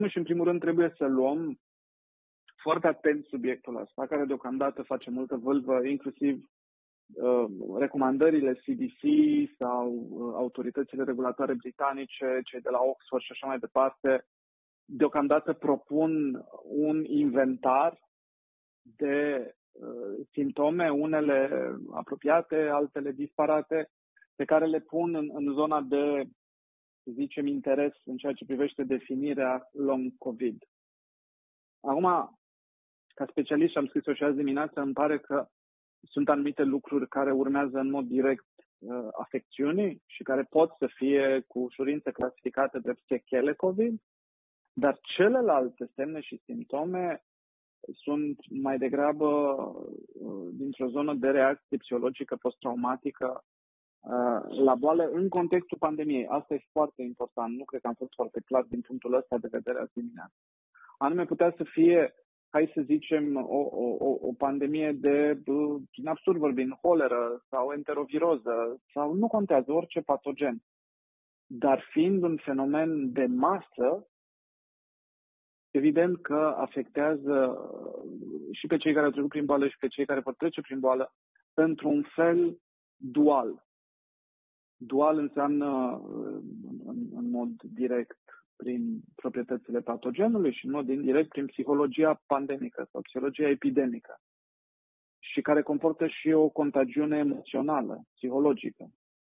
Și în primul rând trebuie să luăm foarte atent subiectul ăsta, care deocamdată face multă vâlvă, inclusiv recomandările CDC sau autoritățile regulatoare britanice, cei de la Oxford și așa mai departe, deocamdată propun un inventar de simptome, unele apropiate, altele disparate, pe care le pun în zona de, să zicem, interes în ceea ce privește definirea long COVID. Acum, ca specialist, și am scris-o și azi dimineață, îmi pare că sunt anumite lucruri care urmează în mod direct afecțiunii și care pot să fie cu ușurință clasificate drept sechele COVID, dar celelalte semne și simptome sunt mai degrabă dintr-o zonă de reacție psihologică post-traumatică la boală în contextul pandemiei. Asta e foarte important. Nu cred că am fost foarte clar din punctul ăsta de vedere azi dimineață. Anume putea să fie, hai să zicem, o pandemie de, în absurd vorbind, holeră sau enteroviroză sau nu contează, orice patogen. Dar fiind un fenomen de masă, evident că afectează și pe cei care au trecut prin boală și pe cei care vor trece prin boală într-un fel dual. Dual înseamnă în mod direct prin proprietățile patogenului și în mod indirect prin psihologia pandemică sau psihologia epidemică și care comportă și o contagiune emoțională, psihologică.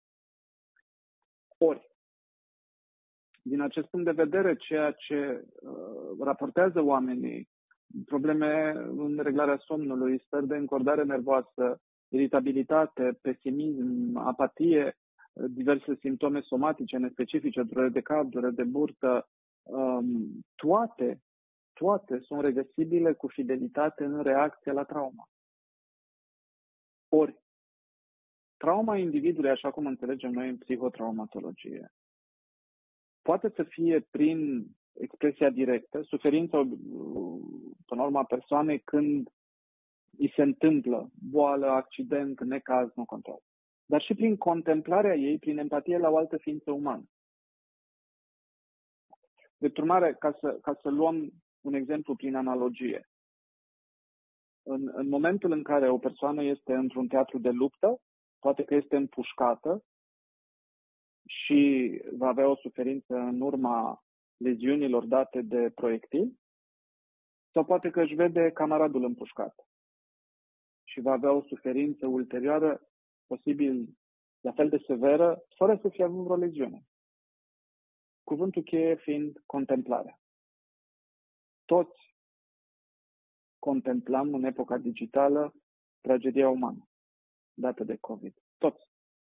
Ori, din acest punct de vedere, ceea ce raportează oamenii, probleme în reglarea somnului, stări de încordare nervoasă, iritabilitate, pesimism, apatie, diverse simptome somatice nespecifice, durere de cap, durere de burtă, toate sunt regăsibile cu fidelitate în reacție la traumă. Ori, trauma individului, așa cum înțelegem noi în psihotraumatologie, poate să fie prin expresia directă, suferința, până la urmă, a persoanei când îi se întâmplă boală, accident, necaz, nu contează. Dar și prin contemplarea ei, prin empatie la o altă ființă umană. De urmare, ca să luăm un exemplu prin analogie, în momentul în care o persoană este într-un teatru de luptă, poate că este împușcată și va avea o suferință în urma leziunilor date de proiectil, sau poate că își vede camaradul împușcat și va avea o suferință ulterioară, posibil la fel de severă, fără să fie avut vreo leziune. Cuvântul cheie fiind contemplarea. Toți contemplăm în epoca digitală tragedia umană dată de COVID. Toți.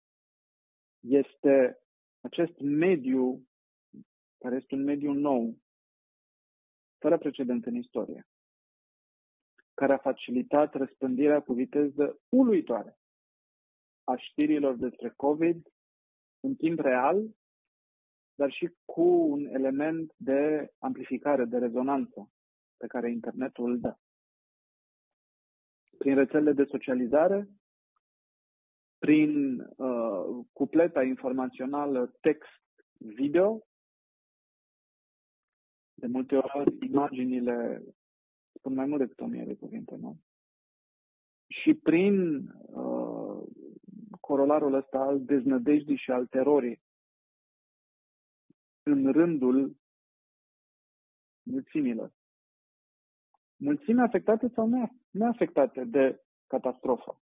Este acest mediu, care este un mediu nou, fără precedent în istorie, care a facilitat răspândirea cu viteză uluitoare a știrilor despre COVID în timp real, dar și cu un element de amplificare, de rezonanță pe care internetul îl dă. Prin rețelele de socializare, prin cupleta informațională text-video, de multe ori imaginile spun mai mult decât 1000 de cuvinte, nu? Și prin corolarul ăsta al deznădejdii și al terorii în rândul mulțimilor. Mulțimi afectate sau neafectate de catastrofă.